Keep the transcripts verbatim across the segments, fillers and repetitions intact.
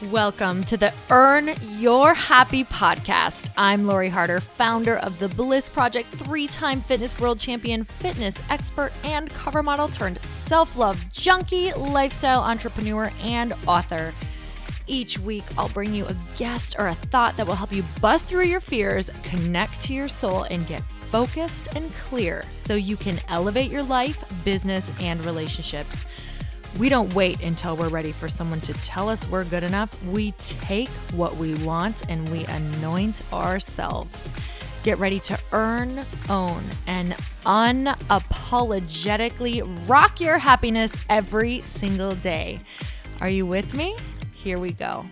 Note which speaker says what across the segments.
Speaker 1: Welcome to the Earn Your Happy podcast. I'm Lori Harder, founder of the Bliss Project, three-time fitness world champion, fitness expert, and cover model turned self-love junkie, lifestyle entrepreneur, and author. Each week, I'll bring you a guest or a thought that will help you bust through your fears, connect to your soul, and get focused and clear so you can elevate your life, business, and relationships. We don't wait until we're ready for someone to tell us we're good enough. We take what we want and we anoint ourselves. Get ready to earn, own, and unapologetically rock your happiness every single day. Are you with me? Here we go.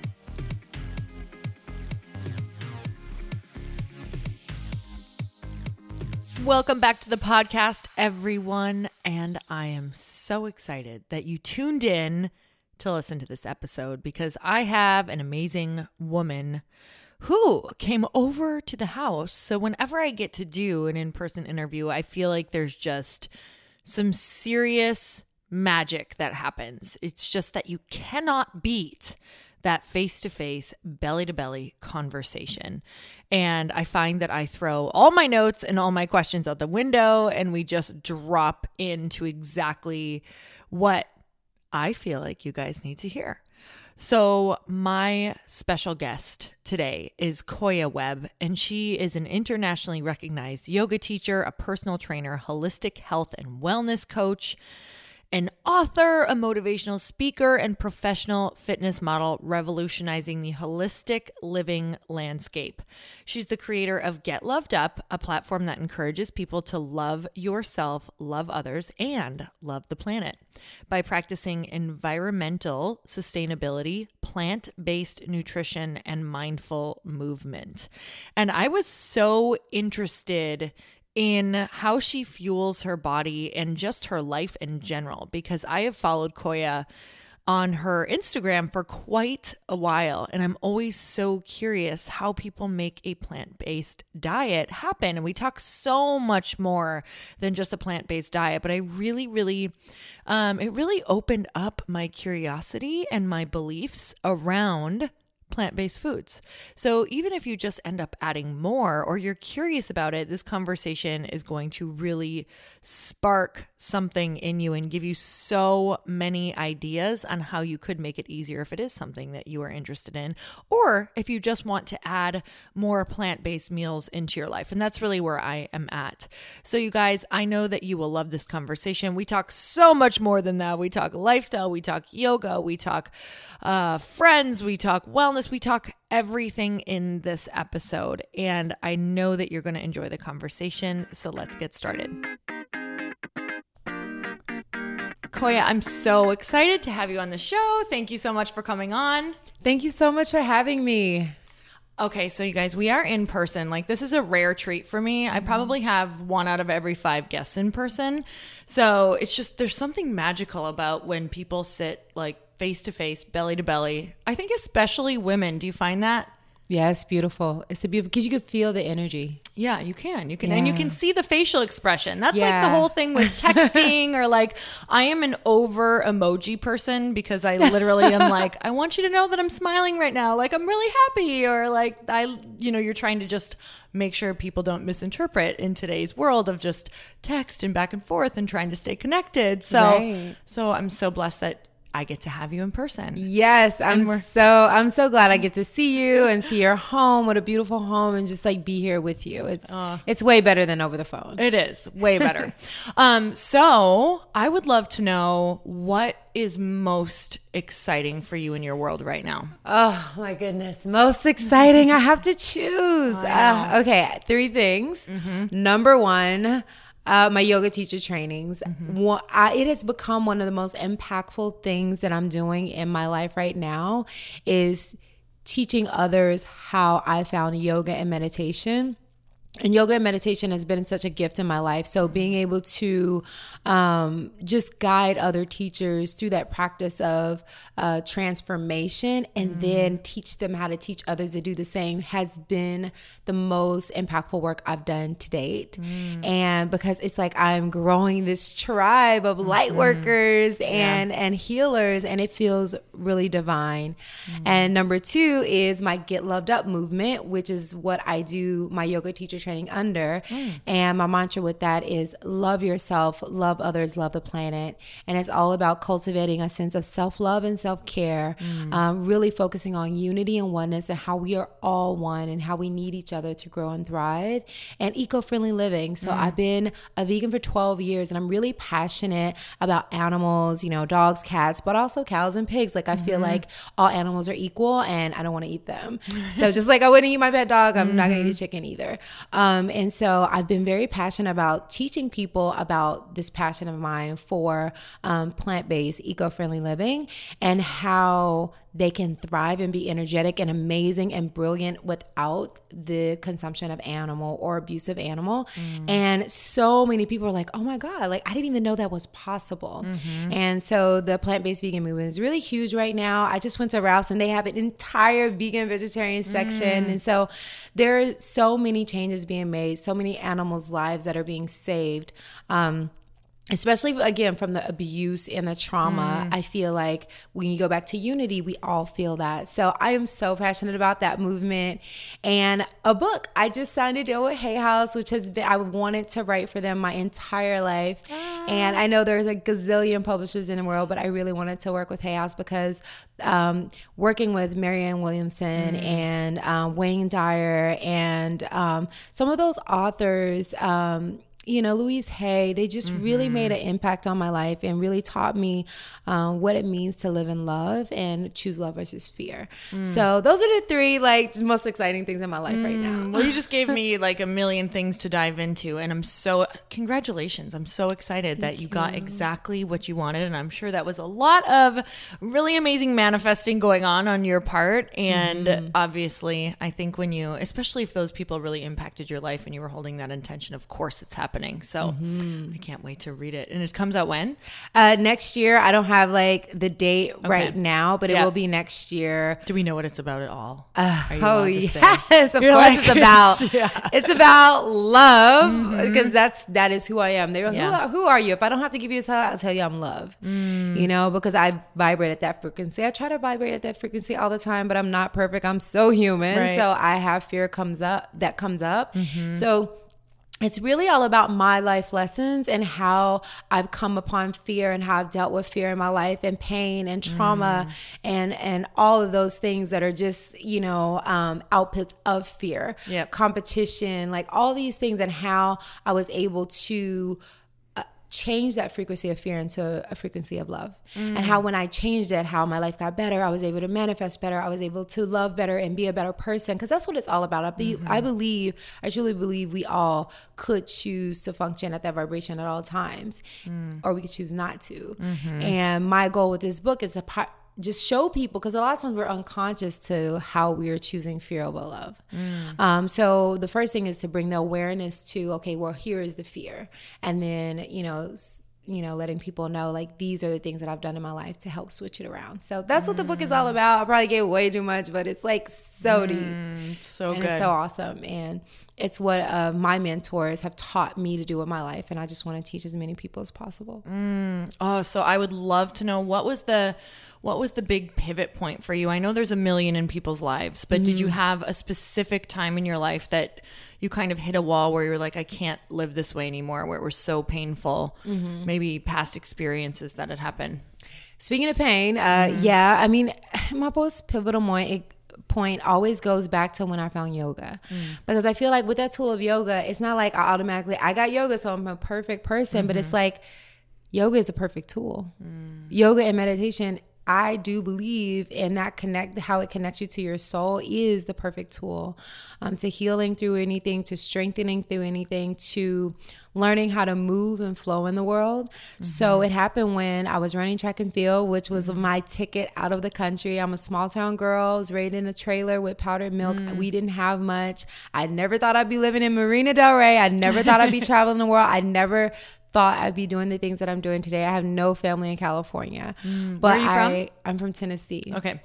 Speaker 1: Welcome back to the podcast, everyone, and I am so excited that you tuned in to listen to this episode because I have an amazing woman who came over to the house. So whenever I get to do an in-person interview, I feel like there's just some serious magic that happens. It's just that you cannot beat that face-to-face, belly-to-belly conversation. And I find that I throw all my notes and all my questions out the window and we just drop into exactly what I feel like you guys need to hear. So my special guest today is Koya Webb, and she is an internationally recognized yoga teacher, a personal trainer, holistic health and wellness coach, an author, a motivational speaker, and professional fitness model revolutionizing the holistic living landscape. She's the creator of Get Loved Up, a platform that encourages people to love yourself, love others, and love the planet by practicing environmental sustainability, plant-based nutrition, and mindful movement. And I was so interested in how she fuels her body and just her life in general, because I have followed Koya on her Instagram for quite a while. And I'm always so curious how people make a plant-based diet happen. And we talk so much more than just a plant-based diet, but I really, really, um, it really opened up my curiosity and my beliefs around plant-based foods. So even if you just end up adding more or you're curious about it, this conversation is going to really spark something in you and give you so many ideas on how you could make it easier if it is something that you are interested in, or if you just want to add more plant-based meals into your life. And that's really where I am at. So you guys, I know that you will love this conversation. We talk so much more than that. We talk lifestyle, we talk yoga, we talk uh, friends, we talk wellness, we talk everything in this episode. And I know that you're going to enjoy the conversation. So let's get started. Koya, I'm so excited to have you on the show. Thank you so much for coming on.
Speaker 2: Thank you so much for having me.
Speaker 1: Okay, so you guys, we are in person. Like, this is a rare treat for me. Mm-hmm. I probably have one out of every five guests in person. So it's just, there's something magical about when people sit like face to face, belly to belly. I think especially women. Do you find that?
Speaker 2: Yeah, it's beautiful. It's a beautiful, because you can feel the energy.
Speaker 1: Yeah, you can. You can.
Speaker 2: Yeah.
Speaker 1: And you can see the facial expression. That's
Speaker 2: yeah.
Speaker 1: like the whole thing with texting or like, I am an over emoji person because I literally am like, I want you to know that I'm smiling right now. Like, I'm really happy. Or like, I, you know, you're trying to just make sure people don't misinterpret in today's world of just text and back and forth and trying to stay connected. So,
Speaker 2: right.
Speaker 1: so I'm so blessed that I get to have you in person.
Speaker 2: Yes, I'm so I'm so glad I get to see you and see your home. What a beautiful home, and just like be here with you. It's uh, it's way better than over the phone.
Speaker 1: It is way better. um, so I would love to know what is most exciting for you in your world right now.
Speaker 2: Oh my goodness, most exciting. I have to choose. Uh, okay, three things. Mm-hmm. Number one. Uh, my yoga teacher trainings. Mm-hmm. One, I, it has become one of the most impactful things that I'm doing in my life right now is teaching others how I found yoga and meditation And yoga and meditation has been such a gift in my life. So being able to um, just guide other teachers through that practice of uh, transformation and mm. then teach them how to teach others to do the same has been the most impactful work I've done to date. Mm. And because it's like I'm growing this tribe of light mm-hmm. workers and, yeah. and healers, and it feels really divine. Mm. And number two is my Get Loved Up movement, which is what I do my yoga teacher training under. Mm. And my mantra with that is love yourself, love others, love the planet. And it's all about cultivating a sense of self-love and self-care, mm. um, really focusing on unity and oneness and how we are all one and how we need each other to grow and thrive, and eco-friendly living. So mm. I've been a vegan for twelve years, and I'm really passionate about animals, you know, dogs, cats, but also cows and pigs. Like I mm-hmm. feel like all animals are equal and I don't want to eat them. So just like I wouldn't eat my pet dog, I'm mm-hmm. not going to eat a chicken either. Um, and so I've been very passionate about teaching people about this passion of mine for um, plant-based, eco-friendly living and how they can thrive and be energetic and amazing and brilliant without the consumption of animal or abusive animal. Mm. And so many people are like, oh my God, like I didn't even know that was possible. Mm-hmm. And so the plant-based vegan movement is really huge right now. I just went to Ralph's and they have an entire vegan vegetarian section. Mm. And so there are so many changes being made, so many animals' lives that are being saved. Um, Especially, again, from the abuse and the trauma, mm. I feel like when you go back to unity, we all feel that. So I am so passionate about that movement. And a book, I just signed a deal with Hay House, which has been, I wanted to write for them my entire life. Ah. And I know there's a gazillion publishers in the world, but I really wanted to work with Hay House because um, working with Marianne Williamson mm. and um, Wayne Dyer and um, some of those authors, um, you know, Louise Hay, they just mm-hmm. really made an impact on my life and really taught me um, what it means to live in love and choose love versus fear. Mm. So those are the three like just most exciting things in my life mm. right now.
Speaker 1: Well, you just gave me like a million things to dive into, and I'm so, congratulations. I'm so excited Thank that you, you got exactly what you wanted, and I'm sure that was a lot of really amazing manifesting going on on your part. And mm-hmm. obviously, I think when you, especially if those people really impacted your life and you were holding that intention, of course it's happening. So mm-hmm. I can't wait to read it. And it comes out when?
Speaker 2: Uh, next year. I don't have like the date okay. right now, but yeah. it will be next year.
Speaker 1: Do we know what it's about at all?
Speaker 2: Uh, oh yes, of You're course like, it's about. Yeah. It's about love because mm-hmm. that's that is who I am. They were, yeah. who, who are you? If I don't have to give you a tell, I'll tell you I'm love. Mm. You know, because I vibrate at that frequency. I try to vibrate at that frequency all the time, but I'm not perfect. I'm so human. Right. So I have fear comes up that comes up. Mm-hmm. So it's really all about my life lessons and how I've come upon fear and how I've dealt with fear in my life and pain and trauma mm. and, and all of those things that are just, you know, um, outputs of fear, yep. competition, like all these things, and how I was able to change that frequency of fear into a frequency of love. Mm. And how when I changed it, how my life got better, I was able to manifest better, I was able to love better and be a better person, because that's what it's all about. I, be, mm-hmm. I believe, I truly believe we all could choose to function at that vibration at all times, mm. or we could choose not to. Mm-hmm. And my goal with this book is to part just show people, because a lot of times we're unconscious to how we are choosing fear over love. Mm. Um, so the first thing is to bring the awareness to, okay, well, here is the fear. And then, you know, you know, letting people know, like, these are the things that I've done in my life to help switch it around. So that's mm. what the book is all about. I probably gave way too much, but it's like so deep.
Speaker 1: Mm, so
Speaker 2: and
Speaker 1: good.
Speaker 2: It's so awesome. And it's what uh, my mentors have taught me to do with my life. And I just want to teach as many people as possible.
Speaker 1: Mm. Oh, so I would love to know, what was the... What was the big pivot point for you? I know there's a million in people's lives, but mm. did you have a specific time in your life that you kind of hit a wall where you were like, I can't live this way anymore, where it was so painful? Mm-hmm. Maybe past experiences that had happened.
Speaker 2: Speaking of pain, uh, mm-hmm. yeah, I mean, my most pivotal point, point always goes back to when I found yoga. Mm. Because I feel like with that tool of yoga, it's not like I automatically, I got yoga, so I'm a perfect person, mm-hmm. but it's like, yoga is a perfect tool. Mm. Yoga and meditation I do believe in that connect, how it connects you to your soul is the perfect tool um, to healing through anything, to strengthening through anything, to learning how to move and flow in the world. Mm-hmm. So it happened when I was running track and field, which was mm-hmm. my ticket out of the country. I'm a small town girl. I was raised in a trailer with powdered milk. Mm. We didn't have much. I never thought I'd be living in Marina Del Rey. I never thought I'd be traveling the world. I never thought I'd be doing the things that I'm doing today. I have no family in California.
Speaker 1: Mm.
Speaker 2: But
Speaker 1: Where are you
Speaker 2: I,
Speaker 1: from?
Speaker 2: I'm from Tennessee.
Speaker 1: Okay.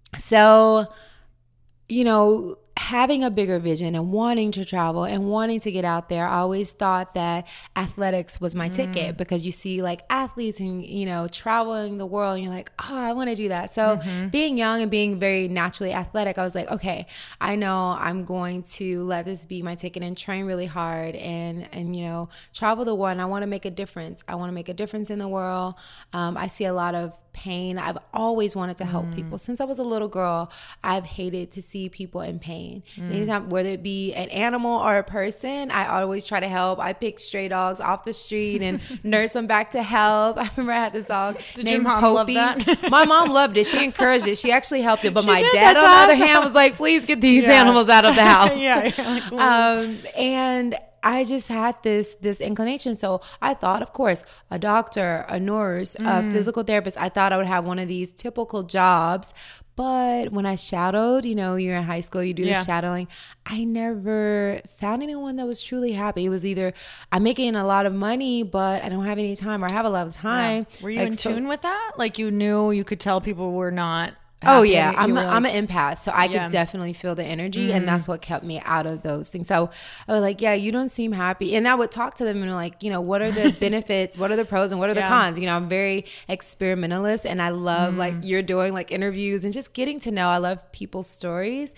Speaker 2: So, you know, having a bigger vision and wanting to travel and wanting to get out there, I always thought that athletics was my mm. ticket, because you see like athletes and, you know, traveling the world and you're like, oh, I want to do that. So mm-hmm. being young and being very naturally athletic, I was like, okay, I know I'm going to let this be my ticket and train really hard and, and you know, travel the world. And I want to make a difference. I want to make a difference in the world. Um, I see a lot of pain. I've always wanted to help mm. people. Since I was a little girl, I've hated to see people in pain. Mm. Anytime, whether it be an animal or a person, I always try to help. I pick stray dogs off the street and nurse them back to health. I remember I had this dog
Speaker 1: Did
Speaker 2: named
Speaker 1: your mom
Speaker 2: Hopi.
Speaker 1: love that?
Speaker 2: My mom loved it. She encouraged it. She actually helped it. But
Speaker 1: She
Speaker 2: my
Speaker 1: did?
Speaker 2: dad,
Speaker 1: That's
Speaker 2: on the
Speaker 1: awesome.
Speaker 2: other hand, was like, please get these
Speaker 1: Yeah.
Speaker 2: animals out of the house.
Speaker 1: yeah. yeah. Like,
Speaker 2: um, and I just had this this inclination. So I thought, of course, a doctor, a nurse, mm. a physical therapist. I thought I would have one of these typical jobs. But when I shadowed, you know, you're in high school, you do
Speaker 1: yeah.
Speaker 2: the shadowing. I never found anyone that was truly happy. It was either I'm making a lot of money, but I don't have any time, or I have a lot of time.
Speaker 1: Yeah. Were you
Speaker 2: like,
Speaker 1: in
Speaker 2: so,
Speaker 1: tune with that? Like you knew you could tell people were not
Speaker 2: Oh
Speaker 1: happy.
Speaker 2: yeah,
Speaker 1: You
Speaker 2: I'm
Speaker 1: were
Speaker 2: a,
Speaker 1: like,
Speaker 2: I'm an empath, so I
Speaker 1: Yeah.
Speaker 2: could definitely feel the energy,
Speaker 1: Mhm.
Speaker 2: and that's what kept me out of those things. So I was like, yeah, you don't seem happy, and I would talk to them and like, you know, what are the benefits, what are the pros, and what are the
Speaker 1: Yeah.
Speaker 2: cons? You know, I'm very experimentalist, and I love
Speaker 1: Mhm.
Speaker 2: like you're doing like interviews and just getting to know. I love people's stories.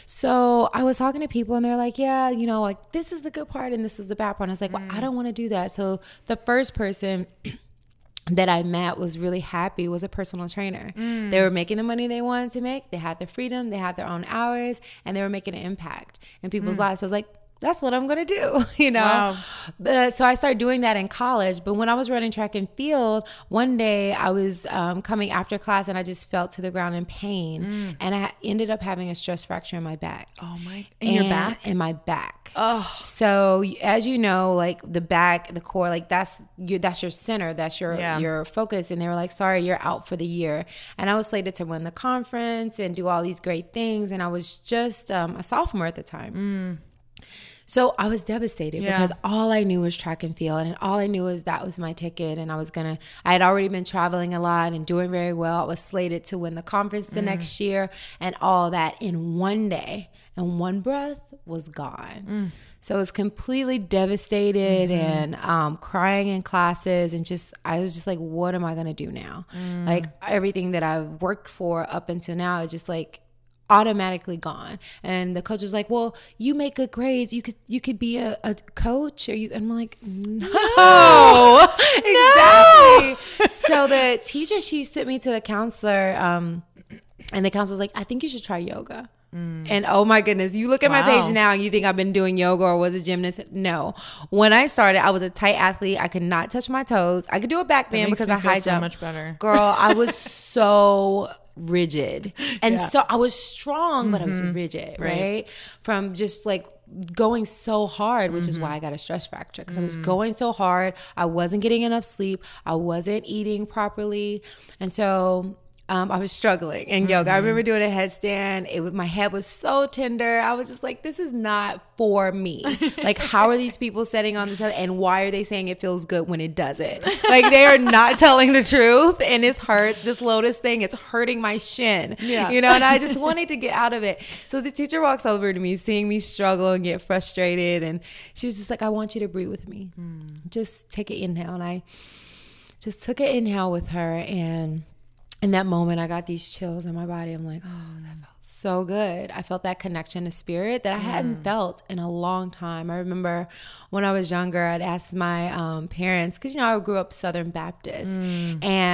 Speaker 2: So I was talking to people, and they're like, yeah, you know, like this is the good part and this is the bad part. And I was like, well, I don't want to do that. So the first person that I met was really happy, was a personal trainer. Mm. They were making the money they wanted to make. They had the freedom. They had their own hours, and they were making an impact in people's mm. lives. I was like, that's what I'm going to do, you know?
Speaker 1: Wow.
Speaker 2: But, so I started doing that in college. But when I was running track and field, one day I was um, coming after class, and I just fell to the ground in pain. Mm. And I ended up having a stress fracture in my back.
Speaker 1: Oh my, in your back?
Speaker 2: In my back.
Speaker 1: Oh.
Speaker 2: So as you know, like the back, the core, like that's your, that's your center, that's your,
Speaker 1: yeah.
Speaker 2: your focus. And they were like, sorry, you're out for the year. And I was slated to win the conference and do all these great things. And I was just um, a sophomore at the time.
Speaker 1: Mm.
Speaker 2: So I was devastated
Speaker 1: yeah.
Speaker 2: because all I knew was track and field, and all I knew was that was my ticket, and I was gonna, I had already been traveling a lot and doing very well. I was slated to win the conference the mm. next year, and all that in one day, and one breath was gone. Mm. So I was completely devastated mm-hmm. and um, crying in classes, and just, I was just like, what am I gonna do now? Mm. Like everything that I've worked for up until now is just like, automatically gone. And the coach was like, well, you make good grades, you could you could be a, a coach, or you, and I'm like, no, no. Exactly. So the teacher, she sent me to the counselor, um and the counselor was like, I think you should try yoga. Mm. And oh my goodness, you look at wow. my page now and you think I've been doing yoga or was a gymnast. No. When I started, I was a tight athlete. I could not touch my toes. I could do a back bend because I high jump.
Speaker 1: So much better.
Speaker 2: Girl, I was so rigid. And yeah. so I was strong, mm-hmm. but I was rigid, right? right? From just like going so hard, which mm-hmm. is why I got a stress fracture, because mm. I was going so hard. I wasn't getting enough sleep. I wasn't eating properly. And so Um, I was struggling in mm-hmm. yoga. I remember doing a headstand. It was, my head was so tender. I was just like, this is not for me. Like, how are these people setting on this? And why are they saying it feels good when it doesn't? Like, they are not telling the truth. And it hurts. This lotus thing, it's hurting my shin. Yeah. You know, and I just wanted to get out of it. So the teacher walks over to me, seeing me struggle and get frustrated. And she was just like, I want you to breathe with me. Mm. Just take an inhale. And I just took an inhale with her, and in that moment, I got these chills in my body. I'm like, oh, that felt so good. I felt that connection to spirit that I hadn't mm. felt in a long time. I remember when I was younger, I'd ask my um, parents, because, you know, I grew up Southern Baptist. Mm. And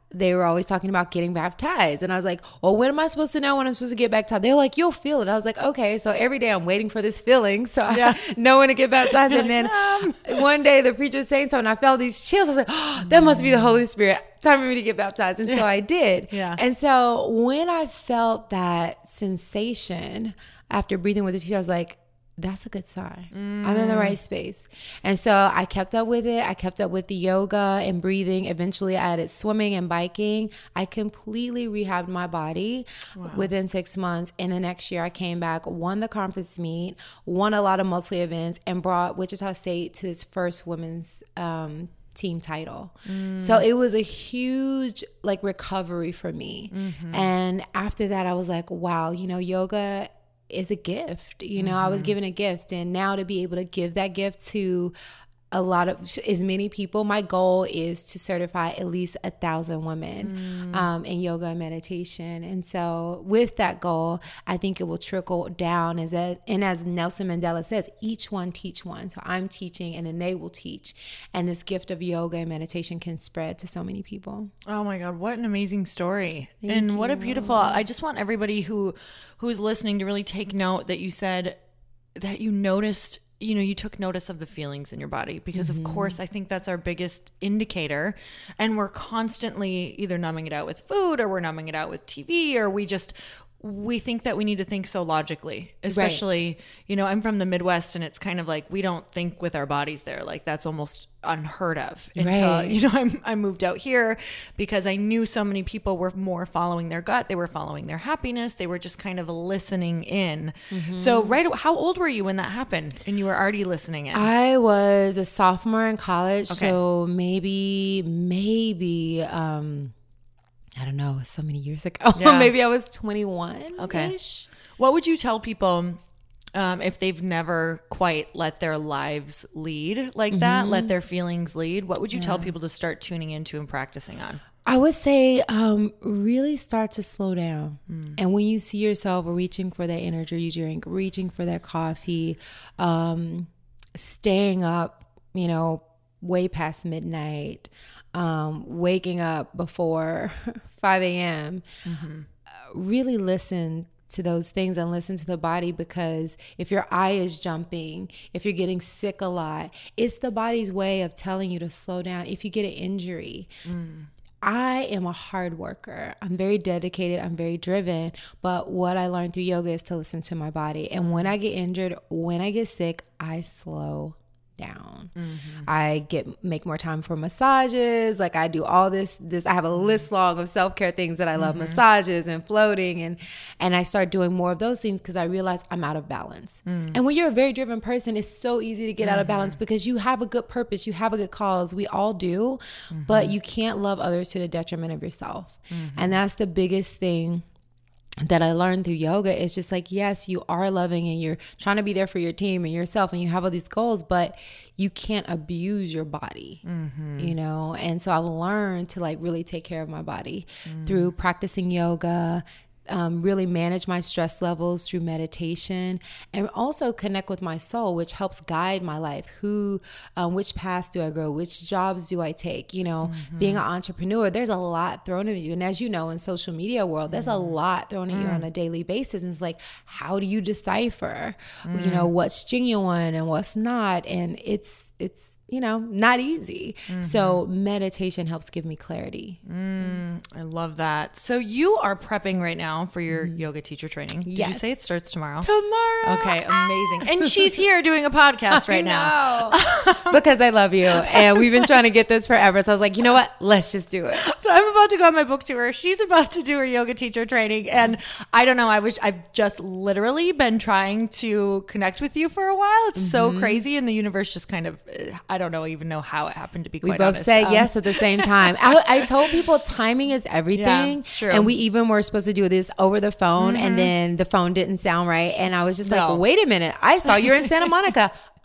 Speaker 2: they were always talking about getting baptized. And I was like, well, when am I supposed to know when I'm supposed to get baptized? They're like, you'll feel it. I was like, okay. So every day I'm waiting for this feeling. So yeah. I know when to get baptized. And then um. one day the preacher was saying something, I felt these chills. I was like, oh, that must be the Holy Spirit. Time for me to get baptized. And yeah. so I did.
Speaker 1: Yeah.
Speaker 2: And so when I felt that sensation after breathing with the teacher, I was like, that's a good sign. Mm. I'm in the right space. And so I kept up with it. I kept up with the yoga and breathing. Eventually I added swimming and biking. I completely rehabbed my body wow. within six months. And the next year I came back, won the conference meet, won a lot of multi events, and brought Wichita State to its first women's um, team title. Mm. So it was a huge like recovery for me. Mm-hmm. And after that I was like, wow, you know, yoga is a gift. You know, mm-hmm. I was given a gift, and now to be able to give that gift to a lot of as many people, my goal is to certify at least a thousand women mm. um, in yoga and meditation. And so with that goal, I think it will trickle down as that, and as Nelson Mandela says, each one teach one. So I'm teaching and then they will teach. And this gift of yoga and meditation can spread to so many people.
Speaker 1: Oh my God, what an amazing story.
Speaker 2: Thank
Speaker 1: and
Speaker 2: you.
Speaker 1: What a beautiful, I just want everybody who who's listening to really take note that you said that you noticed you know, you took notice of the feelings in your body, because mm-hmm. of course, I think that's our biggest indicator. And we're constantly either numbing it out with food, or we're numbing it out with T V, or we just, we think that we need to think so logically, especially, right. you know, I'm from the Midwest, and it's kind of like, we don't think with our bodies there. Like that's almost unheard of until,
Speaker 2: right.
Speaker 1: you know, I'm, I moved out here because I knew so many people were more following their gut. They were following their happiness. They were just kind of listening in. Mm-hmm. So right, how old were you when that happened and you were already listening in?
Speaker 2: I was a sophomore in college.
Speaker 1: Okay.
Speaker 2: So maybe, maybe, um, I don't know, so many years ago.
Speaker 1: Yeah.
Speaker 2: Maybe I was twenty-one.
Speaker 1: Okay. What would you tell people um, if they've never quite let their lives lead like mm-hmm. that, let their feelings lead? What would you yeah. tell people to start tuning into and practicing on?
Speaker 2: I would say um, really start to slow down. Mm. And when you see yourself reaching for that energy drink, reaching for that coffee, um, staying up, you know, way past midnight, um, waking up before five a.m., mm-hmm. uh, really listen to those things and listen to the body, because if your eye is jumping, if you're getting sick a lot, it's the body's way of telling you to slow down. If you get an injury, mm. I am a hard worker. I'm very dedicated. I'm very driven. But what I learned through yoga is to listen to my body. And when I get injured, when I get sick, I slow down. Mm-hmm. I get make more time for massages. Like I do all this this I have a list long of self-care things that I love, mm-hmm. massages and floating, and and I start doing more of those things because I realize I'm out of balance. Mm. And when you're a very driven person, it's so easy to get mm-hmm. out of balance because you have a good purpose, you have a good cause. We all do, mm-hmm. but you can't love others to the detriment of yourself. Mm-hmm. And that's the biggest thing that I learned through yoga. Is just like, yes, you are loving and you're trying to be there for your team and yourself, and you have all these goals, but you can't abuse your body, mm-hmm. you know? And so I've learned to like really take care of my body mm. through practicing yoga, Um, really manage my stress levels through meditation, and also connect with my soul, which helps guide my life. Who, um, which paths do I go? Which jobs do I take? You know, mm-hmm. being an entrepreneur, there's a lot thrown at you. And as you know, in social media world, there's mm-hmm. a lot thrown at mm-hmm. you on a daily basis. And it's like, how do you decipher, mm-hmm. you know, what's genuine and what's not? And it's, it's, you know, not easy. Mm-hmm. So meditation helps give me clarity.
Speaker 1: Mm, I love that. So you are prepping right now for your mm-hmm. yoga teacher training. Did
Speaker 2: yes.
Speaker 1: you say it starts tomorrow?
Speaker 2: Tomorrow.
Speaker 1: Okay, amazing. And she's here doing a podcast right now.
Speaker 2: Because I love you. And we've been trying to get this forever. So I was like, you know what? Let's just do it.
Speaker 1: So I'm about to go on my book tour. She's about to do her yoga teacher training. And I don't know, I wish I've just literally been trying to connect with you for a while. It's mm-hmm. so crazy. And the universe just kind of, I don't know even know how it happened, to be quite
Speaker 2: honest. We both
Speaker 1: honest.
Speaker 2: said
Speaker 1: um,
Speaker 2: yes at the same time. I, I told people timing is everything.
Speaker 1: Yeah, it's true.
Speaker 2: And we even were supposed to do this over the phone, mm-hmm. and then the phone didn't sound right. And I was just no. like, wait a minute. I saw you're in Santa Monica.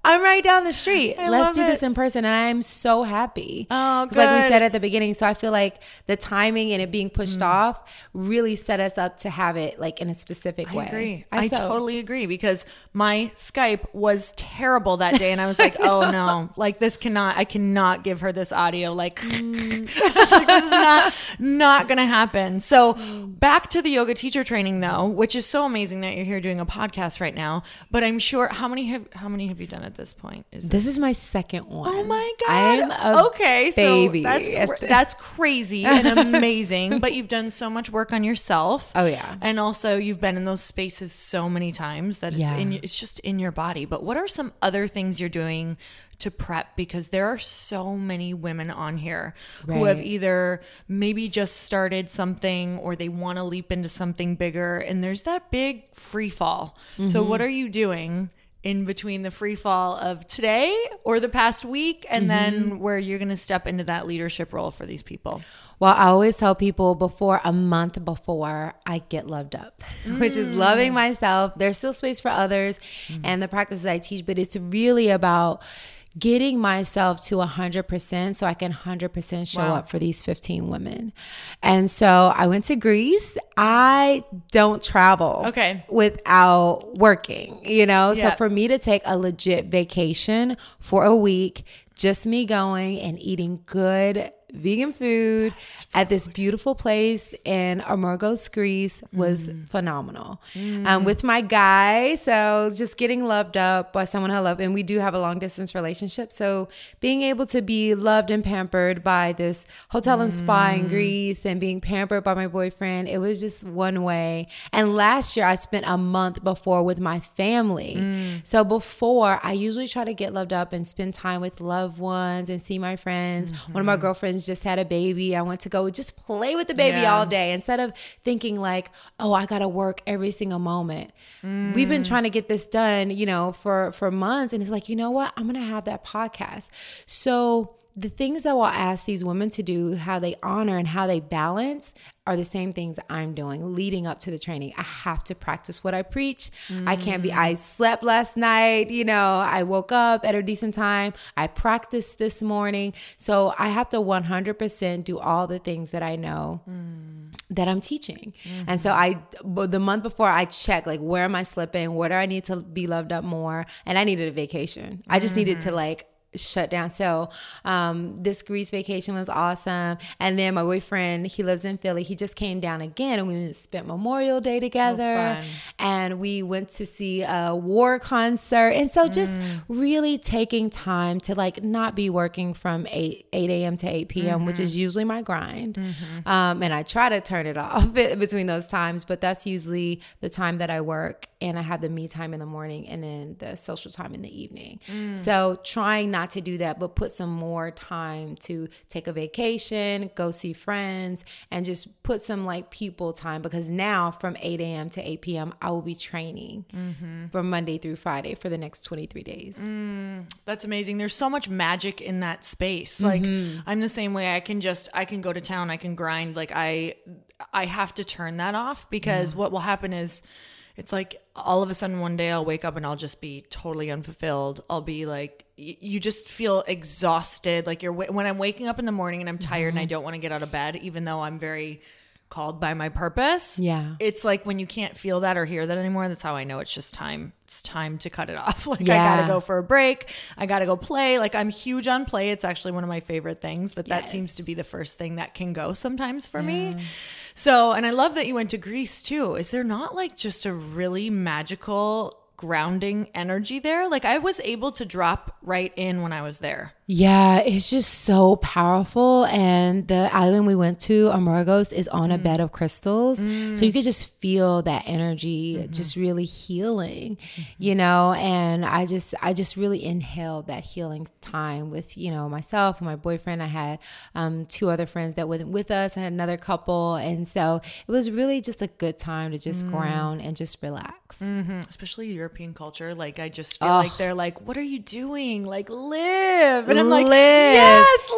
Speaker 2: I'm right down the street.
Speaker 1: I
Speaker 2: Let's
Speaker 1: love
Speaker 2: do
Speaker 1: it.
Speaker 2: this in person. And I am so happy.
Speaker 1: Oh,
Speaker 2: 'Cause like we
Speaker 1: good.
Speaker 2: said at the beginning. So I feel like the timing and it being pushed
Speaker 1: Mm.
Speaker 2: off really set us up to have it like in a specific
Speaker 1: I
Speaker 2: way.
Speaker 1: agree. I,
Speaker 2: so-
Speaker 1: totally agree because my Skype was terrible that day, and I was like, "Oh no! Like this cannot. I cannot give her this audio. Like, I was like, this is not not gonna happen." So back to the yoga teacher training, though, which is so amazing that you're here doing a podcast right now. But I'm sure how many have how many have you done at this point? Is
Speaker 2: This is my second one.
Speaker 1: Oh my god!
Speaker 2: I'm a
Speaker 1: okay,
Speaker 2: baby
Speaker 1: so that's
Speaker 2: at
Speaker 1: cr-
Speaker 2: the-
Speaker 1: that's crazy and amazing. But you've done so much work on yourself.
Speaker 2: Oh, yeah.
Speaker 1: and also you've been in those spaces so many times that it's
Speaker 2: Yeah.
Speaker 1: in it's just in your body. But what are some other things you're doing to prep? Because there are so many women on here who have
Speaker 2: Right.
Speaker 1: either maybe just started something or they want to leap into something bigger, and there's that big free fall. So
Speaker 2: Mm-hmm.
Speaker 1: what are you doing in between the free fall of today or the past week and
Speaker 2: Mm-hmm.
Speaker 1: then where you're going to step into that leadership role for these people?
Speaker 2: Well, I always tell people before a month before I get loved up, which is loving myself. There's still space for others and the practices I teach, but it's really about getting myself to one hundred percent so I can one hundred percent show
Speaker 1: Wow.
Speaker 2: up for these fifteen women. And so I went to Greece. I don't travel
Speaker 1: Okay.
Speaker 2: without working, you know?
Speaker 1: Yeah.
Speaker 2: So for me to take a legit vacation for a week, just me going and eating good vegan food at this beautiful place in Amorgos, Greece was
Speaker 1: Mm.
Speaker 2: phenomenal. Um, with my guy, so just getting loved up by someone I love, and we do have a long distance relationship. So being able to be loved and pampered by this hotel and spa
Speaker 1: Mm.
Speaker 2: in Greece, and being pampered by my boyfriend, it was just one way. And last year I spent a month before with my family.
Speaker 1: Mm.
Speaker 2: So before, I usually try to get loved up and spend time with loved ones and see my friends.
Speaker 1: Mm-hmm.
Speaker 2: One of my girlfriends just had a baby. I went to go just play with the baby
Speaker 1: Yeah.
Speaker 2: all day instead of thinking like, oh, I got to work every single moment. We've been trying to get this done, you know, for, for months. And it's like, you know what? I'm going to have that podcast. So the things that we'll ask these women to do, how they honor and how they balance, are the same things I'm doing leading up to the training. I have to practice what I preach. I can't be, I slept last night, you know, I woke up at a decent time. I practiced this morning. So I have to one hundred percent do all the things that I know that I'm teaching. And so I, but the month before I check, like, where am I slipping? Where do I need to be loved up more? And I needed a vacation. I just needed to like, shut down. So um, this Greece vacation was awesome. And then my boyfriend, he lives in Philly. He just came down again and we spent Memorial Day together.
Speaker 1: fun.
Speaker 2: And we went to see a war concert. And so just
Speaker 1: Mm.
Speaker 2: really taking time to like not be working from eight a.m. to eight p.m.,
Speaker 1: Mm-hmm.
Speaker 2: which is usually my grind. Um, and I try to turn it off between those times, but that's usually the time that I work. And I have the me time in the morning and then the social time in the evening.
Speaker 1: Mm.
Speaker 2: So trying not to do that, but put some more time to take a vacation, go see friends, and just put some like people time, because now from eight a.m. to eight p.m. I will be training
Speaker 1: Mm-hmm.
Speaker 2: from Monday through Friday for the next twenty-three days.
Speaker 1: That's amazing. There's so much magic in that space. Like I'm the same way. I can just I can go to town, I can grind. Like I I have to turn that off, because what will happen is it's like all of a sudden one day I'll wake up and I'll just be totally unfulfilled. I'll be like, y- you just feel exhausted. Like you're wa- when I'm waking up in the morning and I'm tired and I don't want to get out of bed, even though I'm very called by my purpose.
Speaker 2: Yeah.
Speaker 1: It's like when you can't feel that or hear that anymore, that's how I know it's just time. It's time to cut it off. Like I
Speaker 2: Yeah.
Speaker 1: gotta go for a break. I gotta go play. Like I'm huge on play. It's actually one of my favorite things, but that
Speaker 2: Yes.
Speaker 1: seems to be the first thing that can go sometimes for me. So, and I love that you went to Greece too. Is there not like just a really magical grounding energy there? Like I was able to drop right in when I was there.
Speaker 2: Yeah, it's just so powerful. And the island we went to, Amorgos, is on a bed of crystals. So you could just feel that energy just really healing, you know, and I just, I just really inhaled that healing time with, you know, myself and my boyfriend. I had um, two other friends that went with us. I had another couple. And so it was really just a good time to just ground and just relax.
Speaker 1: Especially European culture. Like I just feel
Speaker 2: Oh.
Speaker 1: like they're like, what are you doing? Like live. And I'm like,
Speaker 2: Live.
Speaker 1: yes, live.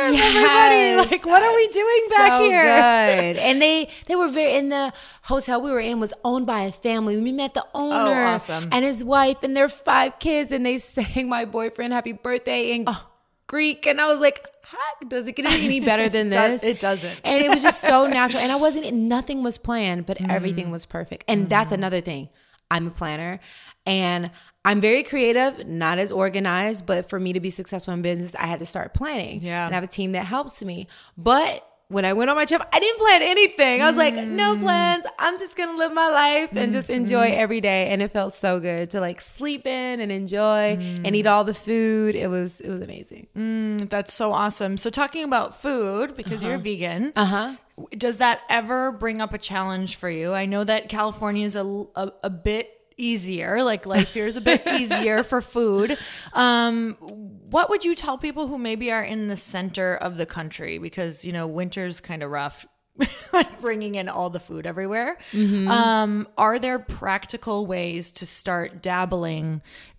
Speaker 1: serve,
Speaker 2: Yes.
Speaker 1: everybody. Like, what are we doing back
Speaker 2: so
Speaker 1: here?
Speaker 2: Good. And they they were very in the hotel we were in was owned by a family. We met the owner
Speaker 1: Oh, awesome.
Speaker 2: and his wife and their five kids, and they sang my boyfriend happy birthday in
Speaker 1: Oh.
Speaker 2: Greek, and I was like, heck, does it get any better than this?
Speaker 1: It doesn't.
Speaker 2: And it was just so natural. And I wasn't, nothing was planned, but mm. everything was perfect. And mm. that's another thing. I'm a planner and I'm very creative, not as organized, but for me to be successful in business, I had to start planning.
Speaker 1: Yeah.
Speaker 2: And I have a team that helps me. But when I went on my trip, I didn't plan anything. I was mm. like, no plans. I'm just going to live my life and mm-hmm. just enjoy every day. And it felt so good to like sleep in and enjoy mm. and eat all the food. It was, it was amazing.
Speaker 1: Mm, that's so awesome. So talking about food, because uh-huh. you're a vegan,
Speaker 2: uh-huh.
Speaker 1: does that ever bring up a challenge for you? I know that California is a, a, a bit easier, like life here is a bit easier for food. Um, what would you tell people who maybe are in the center of the country? Because, you know, winter's kind of rough, like bringing in all the food everywhere. Mm-hmm. Um, are there practical ways to start dabbling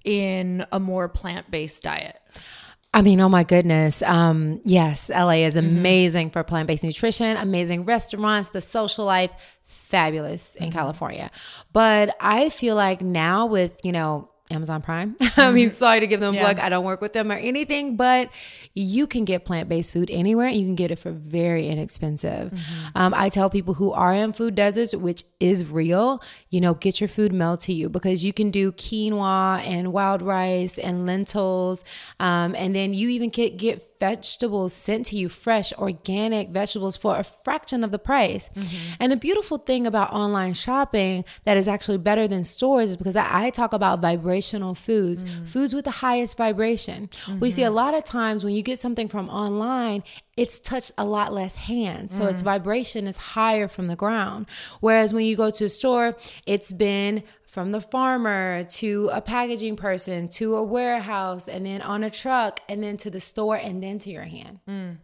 Speaker 1: in a more plant-based diet?
Speaker 2: I mean, oh my goodness. Um, yes, L A is amazing mm-hmm. for plant-based nutrition, amazing restaurants, the social life, fabulous in mm-hmm. California. But I feel like now with, you know, Amazon Prime, I mean, sorry to give them a plug. I don't work with them or anything, but you can get plant-based food anywhere. And you can get it for very inexpensive. Mm-hmm. Um, I tell people who are in food deserts, which is real, you know, get your food mailed to you because you can do quinoa and wild rice and lentils. Um, and then you even get, get vegetables sent to you, fresh, organic vegetables for a fraction of the price. Mm-hmm. And the beautiful thing about online shopping that is actually better than stores is because I, I talk about vibrational foods, mm-hmm. foods with the highest vibration. Mm-hmm. We see a lot of times when you get something from online, it's touched a lot less hands. So mm. its vibration is higher from the ground. Whereas when you go to a store, it's been from the farmer to a packaging person to a warehouse and then on a truck and then to the store and then to your hand. Mm.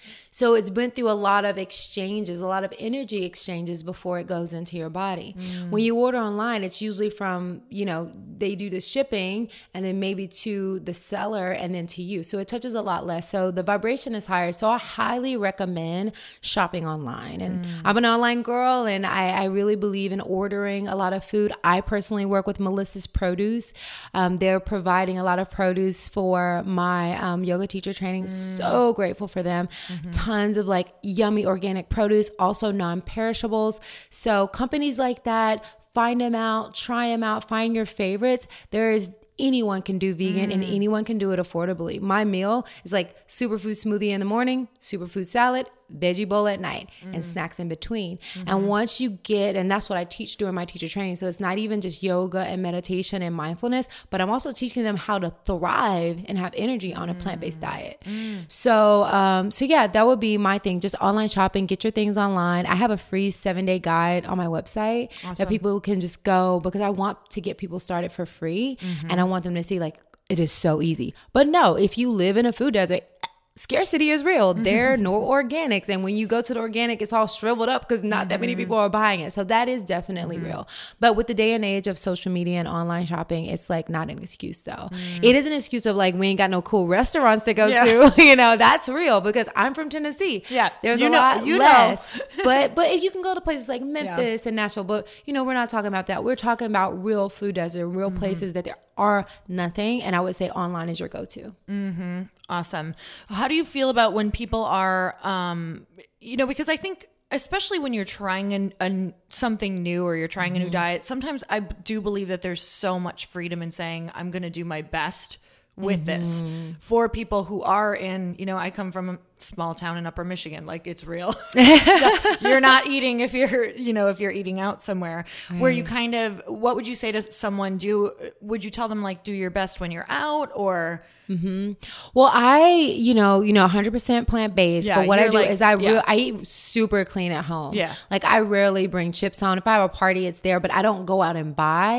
Speaker 2: So it's been through a lot of exchanges, a lot of energy exchanges before it goes into your body. Mm. When you order online, it's usually from, you know, they do the shipping and then maybe to the seller and then to you. So it touches a lot less. So the vibration is higher. So I highly recommend shopping online. And mm. I'm an online girl and I, I really believe in ordering a lot of food. I personally work with Melissa's Produce. Um, they're providing a lot of produce for my um, yoga teacher training. Mm. So grateful for them. Mm-hmm. Tons of like yummy organic produce, also non-perishables. So companies like that, find them out, try them out, find your favorites. There is anyone can do vegan mm. and anyone can do it affordably. My meal is like superfood smoothie in the morning, superfood salad, veggie bowl at night, mm. and snacks in between. Mm-hmm. And once you get, and that's what I teach during my teacher training. So it's not even just yoga and meditation and mindfulness, but I'm also teaching them how to thrive and have energy on a mm. plant-based diet. Mm. So, um, so yeah, that would be my thing. Just online shopping, get your things online. I have a free seven day guide on my website awesome. That people can just go because I want to get people started for free. Mm-hmm. And I want them to see like, it is so easy. But no, if you live in a food desert, scarcity is real. There are no organics. And when you go to the organic, it's all shriveled up because not mm-hmm. that many people are buying it. So that is definitely mm-hmm. real. But with the day and age of social media and online shopping, it's like not an excuse though. Mm. It is an excuse of like, we ain't got no cool restaurants to go yeah. to. You know, that's real because I'm from Tennessee.
Speaker 1: Yeah.
Speaker 2: There's
Speaker 1: you
Speaker 2: a
Speaker 1: know,
Speaker 2: lot
Speaker 1: you
Speaker 2: less.
Speaker 1: Know.
Speaker 2: but but if you can go to places like Memphis yeah. and Nashville, but you know, we're not talking about that. We're talking about real food desert, real mm-hmm. places that there are nothing. And I would say online is your go-to.
Speaker 1: Mm-hmm. Awesome. How do you feel about when people are, um, you know, because I think especially when you're trying an, an, something new or you're trying mm-hmm. a new diet, sometimes I do believe that there's so much freedom in saying, I'm going to do my best with mm-hmm. this for people who are in, you know, I come from a small town in Upper Michigan, like it's real. You're not eating if you're, you know, if you're eating out somewhere right. where you kind of, what would you say to someone? Do, would you tell them like, do your best when you're out or?
Speaker 2: Mm-hmm. Well, I, you know, you know, one hundred percent plant-based, yeah, but what I do like, is I, yeah. re- I eat super clean at home.
Speaker 1: Yeah.
Speaker 2: Like I rarely bring chips home. If I have a party, it's there, but I don't go out and buy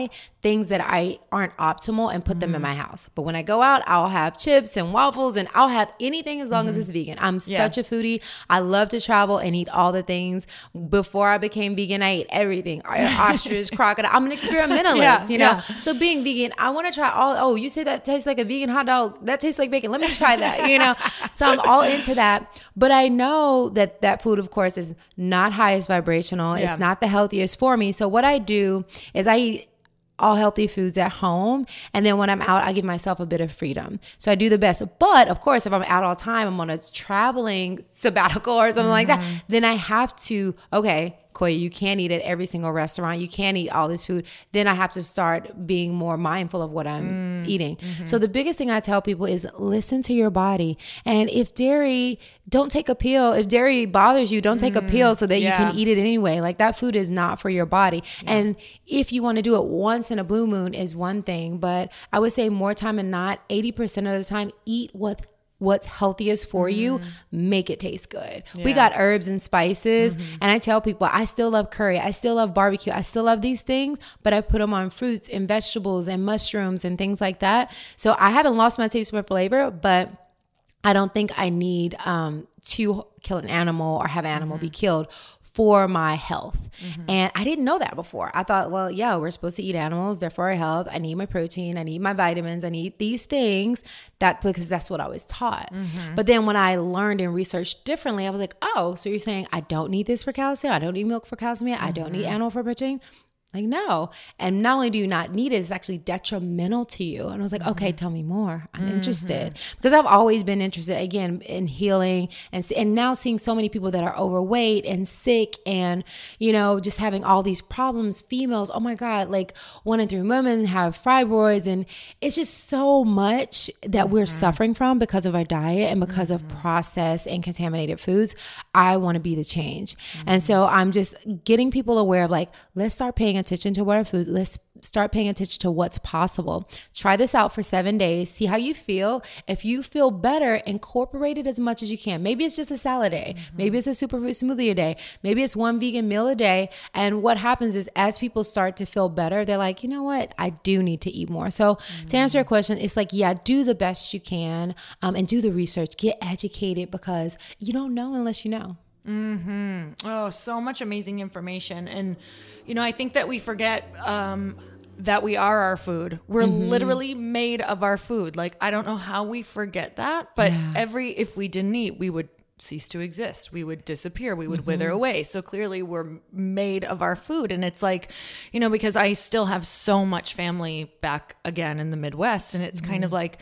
Speaker 2: things that I aren't optimal and put mm. them in my house. But when I go out, I'll have chips and waffles and I'll have anything as long mm. as it's vegan. I'm yeah. such a foodie. I love to travel and eat all the things. Before I became vegan, I ate everything. Ostrich, crocodile. I'm an experimentalist, yeah, you know? Yeah. So being vegan, I want to try all, oh, you say that tastes like a vegan hot dog. That tastes like bacon. Let me try that, you know? So I'm all into that. But I know that that food, of course, is not highest vibrational. Yeah. It's not the healthiest for me. So what I do is I eat all healthy foods at home. And then when I'm out, I give myself a bit of freedom. So I do the best. But of course, if I'm out all the time, I'm on a traveling sabbatical or something mm-hmm. like that, then I have to, okay, Koya, you can't eat at every single restaurant. You can't eat all this food. Then I have to start being more mindful of what I'm mm, eating. Mm-hmm. So the biggest thing I tell people is listen to your body. And if dairy, don't take a pill. If dairy bothers you, don't take mm, a pill so that yeah. you can eat it anyway. Like that food is not for your body. Yeah. And if you want to do it once in a blue moon is one thing, but I would say more time than not, eighty percent of the time, eat what what's healthiest for mm. you, make it taste good. Yeah. We got herbs and spices. Mm-hmm. And I tell people, I still love curry. I still love barbecue. I still love these things, but I put them on fruits and vegetables and mushrooms and things like that. So I haven't lost my taste for flavor, but I don't think I need um, to kill an animal or have an animal mm-hmm. be killed for my health. Mm-hmm. And I didn't know that before. I thought, well, yeah, we're supposed to eat animals. They're for our health. I need my protein. I need my vitamins. I need these things that because that's what I was taught. Mm-hmm. But then when I learned and researched differently, I was like, oh, so you're saying I don't need this for calcium? I don't need milk for calcium? Mm-hmm. I don't need animal for protein? Like, no. And not only do you not need it, it's actually detrimental to you. And I was like, mm-hmm. okay, tell me more. I'm mm-hmm. interested. Because I've always been interested, again, in healing and and now seeing so many people that are overweight and sick and, you know, just having all these problems, females, oh my God, like one in three women have fibroids. And it's just so much that mm-hmm. we're suffering from because of our diet and because mm-hmm. of processed and contaminated foods. I want to be the change. Mm-hmm. And so I'm just getting people aware of like, let's start paying attention to what our food, let's start paying attention to what's possible. Try this out for seven days. See how you feel. If you feel better, incorporate it as much as you can. Maybe it's just a salad day. Mm-hmm. Maybe it's a superfood smoothie a day. Maybe it's one vegan meal a day. And what happens is as people start to feel better, they're like, you know what? I do need to eat more. So mm-hmm. to answer your question, it's like, yeah, do the best you can um, and do the research. Get educated because you don't know unless you know.
Speaker 1: Mm-hmm. Oh, so much amazing information. And, you know, I think that we forget um, that we are our food. We're mm-hmm. literally made of our food. Like, I don't know how we forget that, but yeah. every, if we didn't eat, we would cease to exist. We would disappear. We would mm-hmm. wither away. So clearly we're made of our food. And it's like, you know, because I still have so much family back again in the Midwest. And it's mm-hmm. kind of like,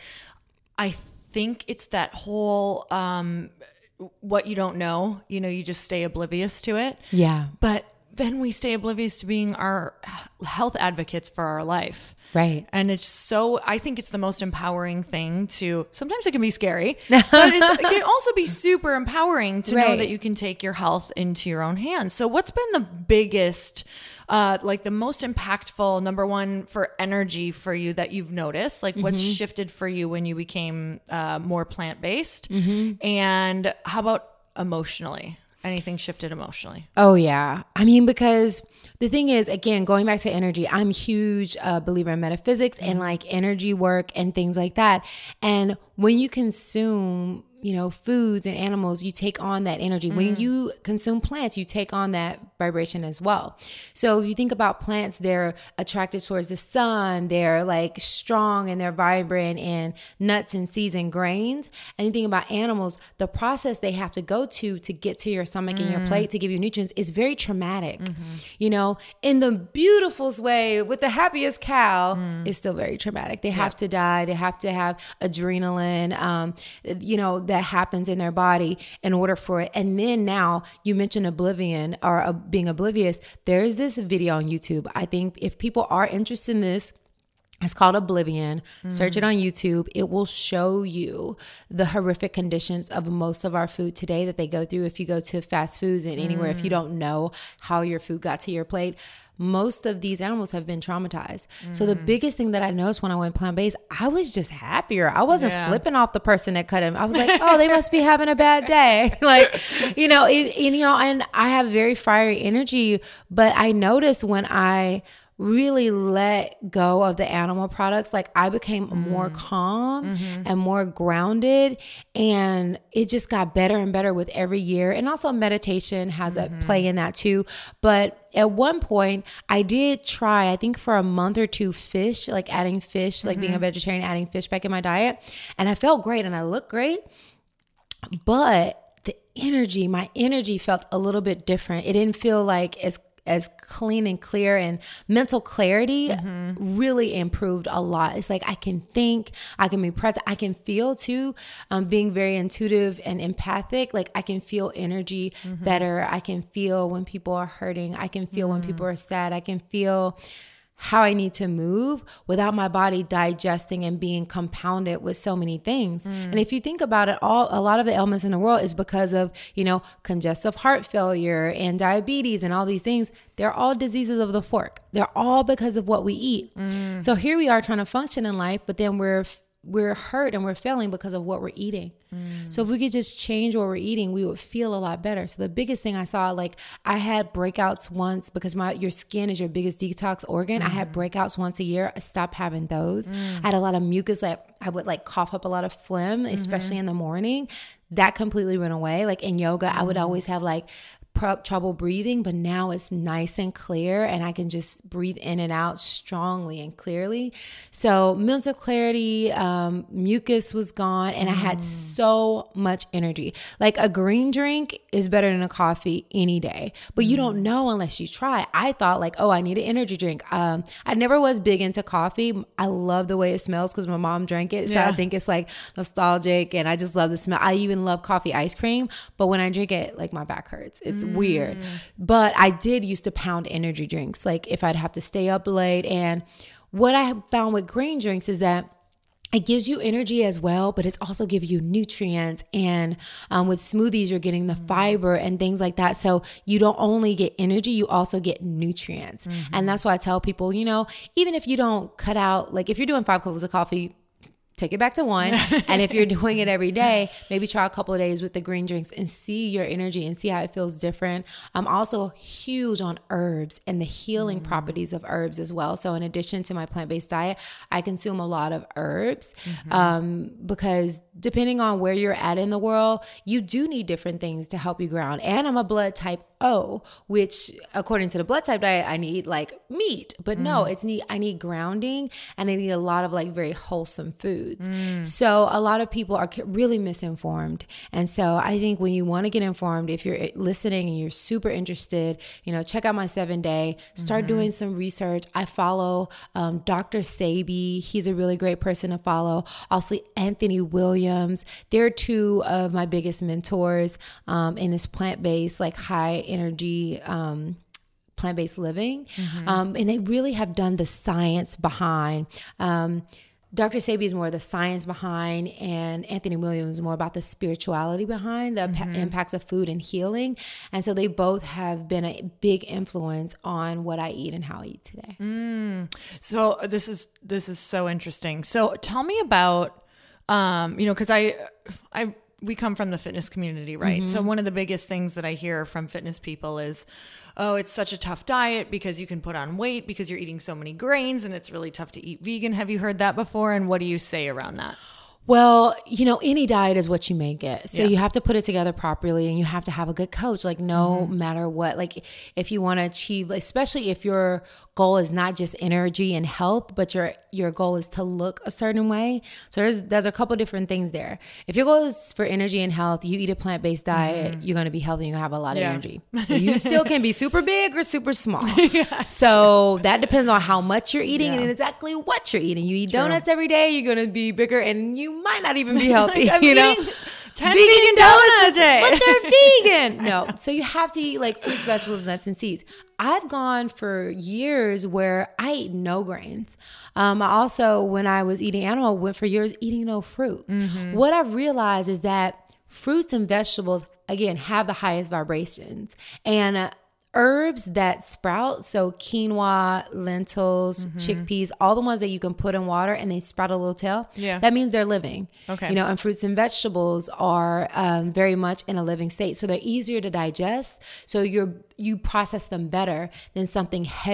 Speaker 1: I think it's that whole, um, what you don't know, you know, you just stay oblivious to it.
Speaker 2: Yeah.
Speaker 1: But then we stay oblivious to being our health advocates for our life.
Speaker 2: Right.
Speaker 1: And it's so, I think it's the most empowering thing to, sometimes it can be scary, but it's, it can also be super empowering to right. know that you can take your health into your own hands. So what's been the biggest, uh, like the most impactful, number one, for energy for you that you've noticed? Like what's mm-hmm. shifted for you when you became uh, more plant-based? Mm-hmm. And how about emotionally? Anything shifted emotionally?
Speaker 2: Oh, yeah. I mean, because the thing is, again, going back to energy, I'm a huge uh, believer in metaphysics mm-hmm. and like energy work and things like that. And when you consume, you know, foods and animals, you take on that energy. Mm. When you consume plants, you take on that vibration as well. So if you think about plants, they're attracted towards the sun. They're like strong and they're vibrant and nuts and seeds and grains. And you think about animals, the process they have to go to to get to your stomach mm. and your plate to give you nutrients is very traumatic. Mm-hmm. You know, in the beautifulest way with the happiest cow, mm. it's still very traumatic. They yeah. have to die. They have to have adrenaline, um, you know, that happens in their body in order for it. And then now you mentioned oblivion or uh, being oblivious. There is this video on YouTube. I think if people are interested in this, it's called Oblivion. Mm. Search it on YouTube. It will show you the horrific conditions of most of our food today that they go through. If you go to fast foods and anywhere, mm. if you don't know how your food got to your plate, most of these animals have been traumatized. Mm. So the biggest thing that I noticed when I went plant-based, I was just happier. I wasn't yeah. flipping off the person that cut him. I was like, oh, they must be having a bad day. Like, you know, it, you know, and I have very fiery energy, but I noticed when I really let go of the animal products, like I became mm. more calm mm-hmm. and more grounded, and it just got better and better with every year. And also meditation has mm-hmm. a play in that too. But at one point I did try, I think for a month or two, fish, like adding fish, mm-hmm. like being a vegetarian, adding fish back in my diet. And I felt great and I looked great, but the energy, my energy felt a little bit different. It didn't feel like as as clean and clear, and mental clarity mm-hmm. really improved a lot. It's like I can think, I can be present, I can feel too, um, being very intuitive and empathic. Like I can feel energy mm-hmm. better. I can feel when people are hurting. I can feel mm-hmm. when people are sad. I can feel how I need to move without my body digesting and being compounded with so many things. Mm. And if you think about it, all a lot of the ailments in the world is because of, you know, congestive heart failure and diabetes and all these things. They're all diseases of the fork. They're all because of what we eat. Mm. So here we are trying to function in life, but then we're we're hurt and we're failing because of what we're eating. Mm. So if we could just change what we're eating, we would feel a lot better. So the biggest thing I saw, like I had breakouts once because my your skin is your biggest detox organ. Mm. I had breakouts once a year. I stopped having those. Mm. I had a lot of mucus. Like I would like cough up a lot of phlegm, especially mm-hmm. in the morning. That completely went away. Like in yoga, mm. I would always have like trouble breathing, but now it's nice and clear and I can just breathe in and out strongly and clearly. So mental clarity, um, mucus was gone, and mm. I had so much energy. Like a green drink is better than a coffee any day, but mm. you don't know unless you try. I thought like, oh, I need an energy drink. Um, I never was big into coffee. I love the way it smells because my mom drank it. So yeah. I think it's like nostalgic, and I just love the smell. I even love coffee ice cream, but when I drink it, like my back hurts. It's mm. weird. But I did used to pound energy drinks, like if I'd have to stay up late. And what I found with green drinks is that it gives you energy as well, but it's also give you nutrients. And um, with smoothies, you're getting the fiber and things like that. So you don't only get energy, you also get nutrients. Mm-hmm. And that's why I tell people, you know, even if you don't cut out, like if you're doing five cups of coffee, take it back to one. And if you're doing it every day, maybe try a couple of days with the green drinks and see your energy and see how it feels different. I'm also huge on herbs and the healing mm. properties of herbs as well. So in addition to my plant-based diet, I consume a lot of herbs mm-hmm. um, because depending on where you're at in the world, you do need different things to help you ground. And I'm a blood type O, which according to the blood type diet, I need like meat, but mm. no, it's need, I need grounding, and I need a lot of like very wholesome foods. Mm. So a lot of people are really misinformed. And so I think when you want to get informed, if you're listening and you're super interested, you know, check out my seven day, start mm-hmm. doing some research. I follow um, Doctor Sebi. He's a really great person to follow. Also Anthony Williams. They're two of my biggest mentors um, in this plant-based, like high energy um, plant-based living. Mm-hmm. Um, and they really have done the science behind um, Doctor Sebi is more the science behind, and Anthony Williams is more about the spirituality behind the mm-hmm. pa- impacts of food and healing. And so they both have been a big influence on what I eat and how I eat today.
Speaker 1: Mm. So this is this is so interesting. So tell me about, um, you know, because I I we come from the fitness community, right? Mm-hmm. So one of the biggest things that I hear from fitness people is, oh, it's such a tough diet because you can put on weight because you're eating so many grains and it's really tough to eat vegan. Have you heard that before? And what do you say around that?
Speaker 2: Well, you know, any diet is what you make it. So
Speaker 1: yeah.
Speaker 2: you have to put it together properly, and you have to have a good coach, like no mm-hmm. matter what. Like if you want to achieve, especially if your goal is not just energy and health, but your your goal is to look a certain way. So there's there's a couple different things there. If your goal is for energy and health, you eat a plant-based diet, mm-hmm. you're going to be healthy and you're going to have a lot yeah. of energy. You still can be super big or super small. yes. So that depends on how much you're eating yeah. and exactly what you're eating. You eat True. donuts every day, you're going to be bigger, and you might not even be healthy.
Speaker 1: like
Speaker 2: you know,
Speaker 1: ten vegan, vegan donuts a day,
Speaker 2: but they're vegan. No, so you have to eat like fruits, vegetables, nuts, and seeds. I've gone for years where I eat no grains. Um, I also, when I was eating animal, went for years eating no fruit. Mm-hmm. What I've realized is that fruits and vegetables, again, have the highest vibrations, and uh, herbs that sprout, so quinoa, lentils, mm-hmm. chickpeas, all the ones that you can put in water and they sprout a little tail,
Speaker 1: yeah.
Speaker 2: that means they're living.
Speaker 1: Okay.
Speaker 2: You know, and fruits and vegetables are um, very much in a living state. So they're easier to digest. So you're, you process them better than something heavy.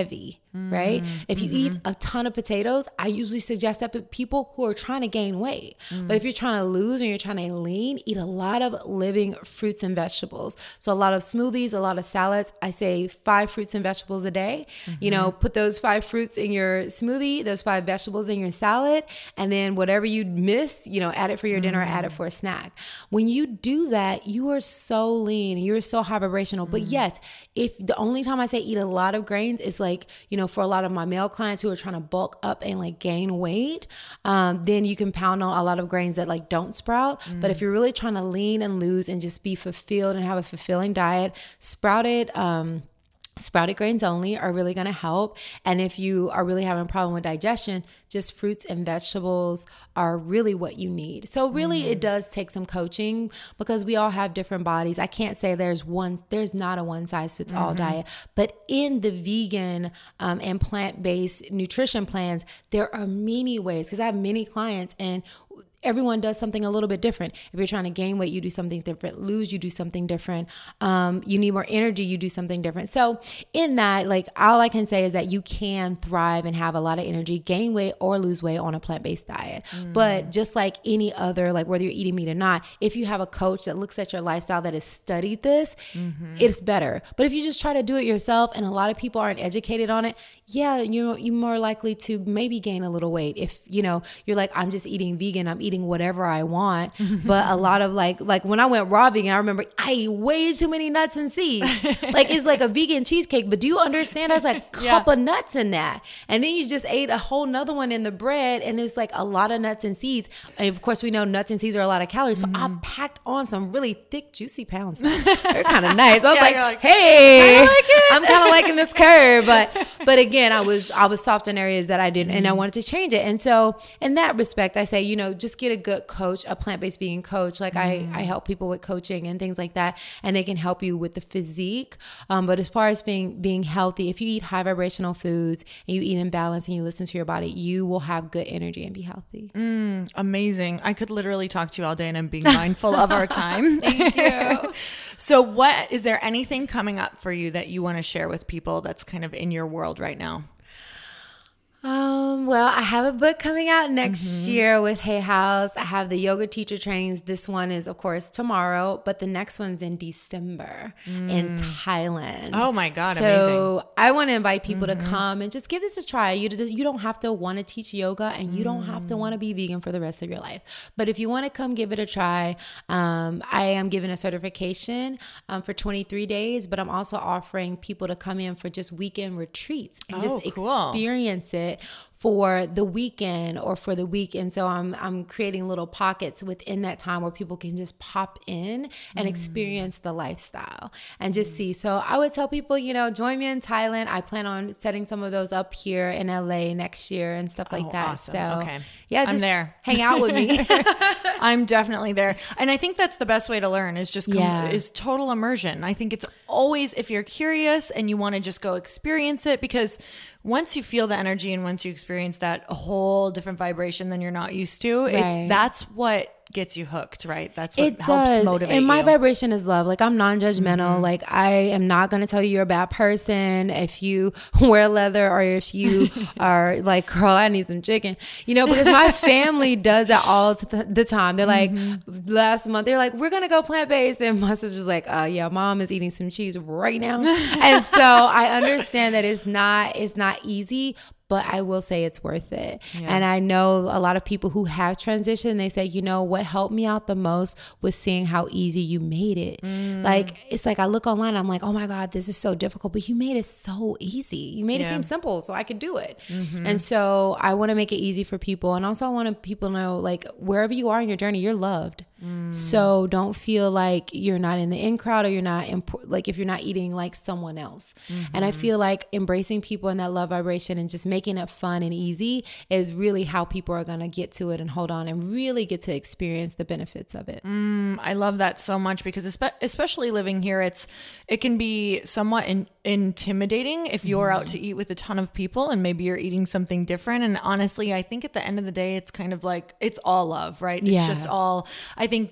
Speaker 2: Mm, right? If you mm-hmm. eat a ton of potatoes, I usually suggest that for people who are trying to gain weight. Mm. But if you're trying to lose and you're trying to lean, eat a lot of living fruits and vegetables. So a lot of smoothies, a lot of salads. I say five fruits and vegetables a day. Mm-hmm. You know, put those five fruits in your smoothie, those five vegetables in your salad, and then whatever you miss, you know, add it for your dinner, mm. add it for a snack. When you do that, you are so lean, you're so high vibrational. Mm. But yes, if the only time I say eat a lot of grains is like, you know, for a lot of my male clients who are trying to bulk up and like gain weight, um, then you can pound on a lot of grains that like don't sprout. Mm. But if you're really trying to lean and lose and just be fulfilled and have a fulfilling diet, sprouted, um, sprouted grains only are really going to help. And if you are really having a problem with digestion, just fruits and vegetables are really what you need. So really mm. it does take some coaching because we all have different bodies. I can't say there's one, there's not a one size fits all mm-hmm. diet, but in the vegan um, and plant-based nutrition plans, there are many ways because I have many clients and everyone does something a little bit different. If you're trying to gain weight, you do something different. Lose, you do something different. Um, you need more energy, you do something different. So in that, like all I can say is that you can thrive and have a lot of energy, gain weight or lose weight on a plant-based diet. Mm. But just like any other, like whether you're eating meat or not, if you have a coach that looks at your lifestyle that has studied this, mm-hmm. it's better. But if you just try to do it yourself and a lot of people aren't educated on it, yeah, you know, you're more likely to maybe gain a little weight. If, you know, you're like, I'm just eating vegan, I'm eating whatever I want. But a lot of like, like when I went raw vegan, I remember I ate way too many nuts and seeds. Like it's like a vegan cheesecake, but do you understand? There's like a cup yeah. of nuts in that. And then you just ate a whole nother one in the bread and it's like a lot of nuts and seeds. And of course we know nuts and seeds are a lot of calories. So mm. I packed on some really thick, juicy pounds. They're kind of nice. I was yeah, like, like, hey, like I'm kind of liking this curve. But, but again, I was, I was soft in areas that I didn't, mm. and I wanted to change it. And so in that respect, I say, you know, just get a good coach, a plant-based vegan coach. Like mm. I, I help people with coaching and things like that, and they can help you with the physique. Um, but as far as being being healthy, if you eat high vibrational foods and you eat in balance and you listen to your body, you will have good energy and be healthy.
Speaker 1: Mm, amazing. I could literally talk to you all day, and I'm being mindful of our time.
Speaker 2: Thank you.
Speaker 1: So what, is there anything coming up for you that you want to share with people that's kind of in your world right now?
Speaker 2: Um, well, I have a book coming out next mm-hmm. year with Hay House. I have the yoga teacher trainings. This one is, of course, tomorrow, but the next one's in December mm. in Thailand.
Speaker 1: Oh my God,
Speaker 2: so
Speaker 1: amazing.
Speaker 2: So I want to invite people mm-hmm. to come and just give this a try. You just, you don't have to want to teach yoga and you mm. don't have to want to be vegan for the rest of your life. But if you want to come give it a try, um, I am giving a certification um, for twenty-three days, but I'm also offering people to come in for just weekend retreats and
Speaker 1: oh,
Speaker 2: just
Speaker 1: cool.
Speaker 2: experience it for the weekend or for the week. And so I'm I'm creating little pockets within that time where people can just pop in and mm. experience the lifestyle and just mm. see. So I would tell people, you know, join me in Thailand. I plan on setting some of those up here in L A next year and stuff like
Speaker 1: oh,
Speaker 2: that.
Speaker 1: Awesome.
Speaker 2: So
Speaker 1: okay.
Speaker 2: yeah, just
Speaker 1: I'm there.
Speaker 2: Hang out with me.
Speaker 1: I'm definitely there. And I think that's the best way to learn is just, com-
Speaker 2: yeah.
Speaker 1: is total immersion. I think it's always, if you're curious and you want to just go experience it, because once you feel the energy and once you experience that whole different vibration than you're not used to, right. it's that's what gets you hooked, right? That's what
Speaker 2: it
Speaker 1: helps
Speaker 2: does.
Speaker 1: motivate
Speaker 2: and my
Speaker 1: you.
Speaker 2: vibration is love. Like I'm non-judgmental. Mm-hmm. Like I am not going to tell you you're a bad person if you wear leather or if you are like, girl, I need some chicken, you know, because my family does that all the, the time. They're like, mm-hmm. last month, they're like, we're going to go plant-based. And my sister's like, uh, yeah, mom is eating some cheese right now. And so I understand that it's not, it's not easy, but I will say it's worth it. Yeah. And I know a lot of people who have transitioned, they say, you know, what helped me out the most was seeing how easy you made it. Mm. Like, it's like I look online, I'm like, oh my God, this is so difficult, but you made it so easy. You made yeah. it seem simple, so I could do it. Mm-hmm. And so I want to make it easy for people. And also I want people to know, like, wherever you are in your journey, you're loved. Mm. So don't feel like you're not in the in crowd or you're not imp- like if you're not eating like someone else. Mm-hmm. And I feel like embracing people in that love vibration and just making it fun and easy is really how people are going to get to it and hold on and really get to experience the benefits of it.
Speaker 1: Mm, I love that so much because espe- especially living here, it's it can be somewhat in- intimidating if you're mm. out to eat with a ton of people and maybe you're eating something different. And honestly, I think at the end of the day, it's kind of like it's all love, right? It's
Speaker 2: yeah.
Speaker 1: just all. I think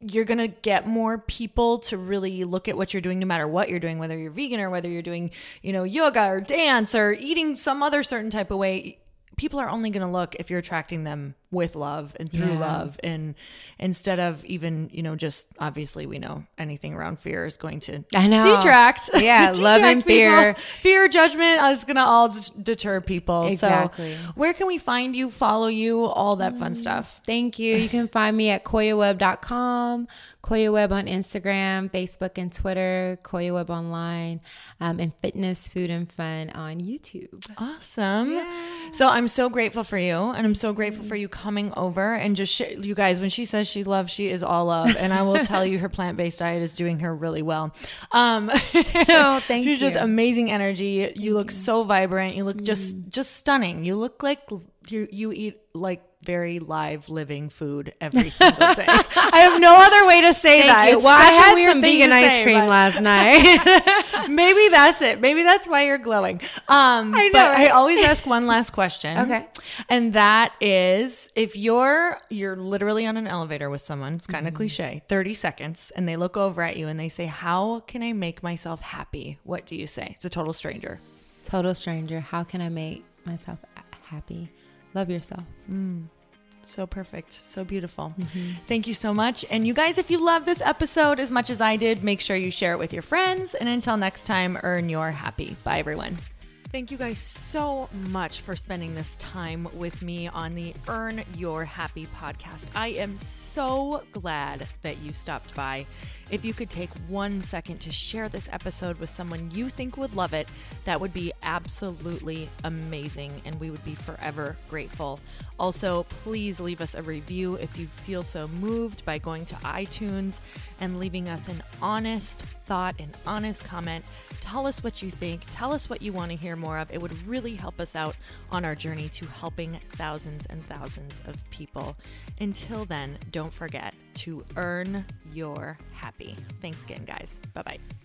Speaker 1: you're going to get more people to really look at what you're doing, no matter what you're doing, whether you're vegan or whether you're doing, you know, yoga or dance or eating some other certain type of way. People are only going to look if you're attracting them with love and through
Speaker 2: Yeah.
Speaker 1: love, and instead of even, you know, just obviously we know anything around fear is going to
Speaker 2: I know.
Speaker 1: detract.
Speaker 2: Yeah,
Speaker 1: detract
Speaker 2: love and fear.
Speaker 1: people. Fear, judgment is going to all d- deter people.
Speaker 2: Exactly.
Speaker 1: So where can we find you, follow you, all that fun stuff?
Speaker 2: Thank you. You can find me at koya web dot com, Koya Web on Instagram, Facebook, and Twitter, Koya Web Online, um, and Fitness, Food, and Fun on YouTube.
Speaker 1: Awesome. So I'm so grateful for you, and I'm so grateful for you coming over and just sh- you guys, when she says she's love, she is all love, and I will tell you her plant-based diet is doing her really well. Um,
Speaker 2: Oh, thank
Speaker 1: she's
Speaker 2: you.
Speaker 1: just amazing energy. You look so vibrant. You look just just stunning. You look like you you eat like very live living food every single day. I have no other way to say
Speaker 2: Thank
Speaker 1: that.
Speaker 2: you.
Speaker 1: It's
Speaker 2: Well,
Speaker 1: such
Speaker 2: I
Speaker 1: a
Speaker 2: had
Speaker 1: weird
Speaker 2: some
Speaker 1: thing
Speaker 2: vegan
Speaker 1: to
Speaker 2: ice
Speaker 1: say,
Speaker 2: cream
Speaker 1: but-
Speaker 2: last night.
Speaker 1: Maybe that's it. Maybe that's why you're glowing. Um,
Speaker 2: I know,
Speaker 1: but I
Speaker 2: right?
Speaker 1: always ask one last question.
Speaker 2: Okay.
Speaker 1: And that is, if you're you're literally on an elevator with someone, it's kind of cliche, thirty seconds, and they look over at you and they say, "How can I make myself happy?" What do you say? It's a total stranger.
Speaker 2: Total stranger. How can I make myself happy? Love yourself.
Speaker 1: So perfect. So beautiful. Thank you so much. And you guys, if you love this episode as much as I did, make sure you share it with your friends. And until next time, earn your happy. Bye, everyone. Thank you guys so much for spending this time with me on the Earn Your Happy podcast. I am so glad that you stopped by. If you could take one second to share this episode with someone you think would love it, that would be absolutely amazing, and we would be forever grateful. Also, please leave us a review if you feel so moved by going to iTunes and leaving us an honest thought, an honest comment. Tell us what you think. Tell us what you want to hear more of. It would really help us out on our journey to helping thousands and thousands of people. Until then, don't forget to earn your happy. Thanks again, guys. Bye-bye.